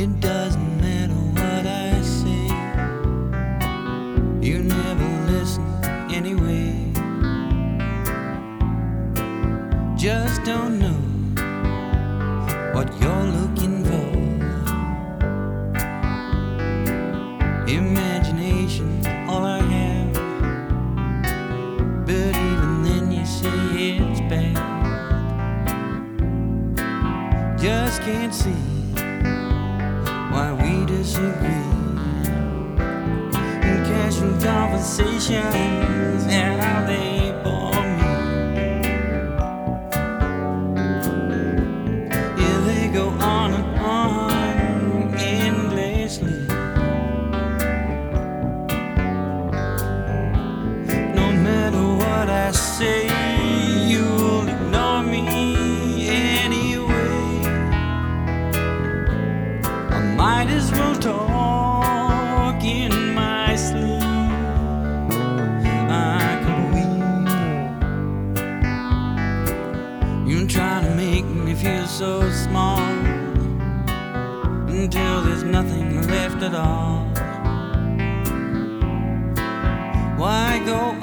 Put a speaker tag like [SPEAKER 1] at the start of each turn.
[SPEAKER 1] It doesn't matter what I say, you never listen anyway. Just don't know what you're looking for. Imagination's all I have, but even then you say it's bad. Just can't see why we disagree. And casual conversations, how they bore me. Yeah, they go on and on endlessly. No matter what I say, you'll ignore me anyway. I might as well talk in my sleep. I can weep. You're trying to make me feel so small until there's nothing left at all. Why go